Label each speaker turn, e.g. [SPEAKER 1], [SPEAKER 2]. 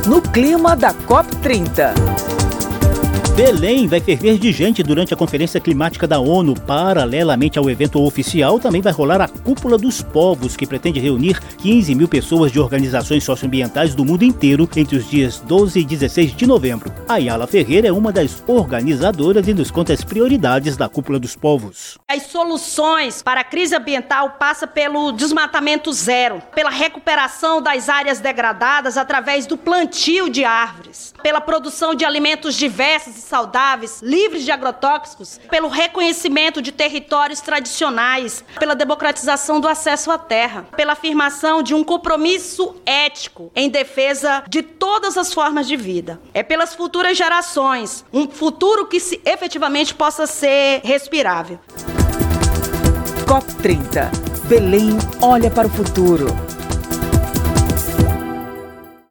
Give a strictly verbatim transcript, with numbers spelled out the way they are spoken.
[SPEAKER 1] no clima da COP trinta.
[SPEAKER 2] Belém vai ferver de gente durante a Conferência Climática da ONU. Paralelamente ao evento oficial, também vai rolar a Cúpula dos Povos, que pretende reunir quinze mil pessoas de organizações socioambientais do mundo inteiro entre os dias doze e dezesseis de novembro. A Yala Ferreira é uma das organizadoras e nos conta as prioridades da Cúpula dos Povos.
[SPEAKER 3] As soluções para a crise ambiental passam pelo desmatamento zero, pela recuperação das áreas degradadas através do plantio de árvores, pela produção de alimentos diversos e saudáveis, livres de agrotóxicos, pelo reconhecimento de territórios tradicionais, pela democratização do acesso à terra, pela afirmação de um compromisso ético em defesa de todas as formas de vida. É pelas futuras gerações, um futuro que se efetivamente possa ser respirável.
[SPEAKER 1] COP trinta. Belém olha para o futuro.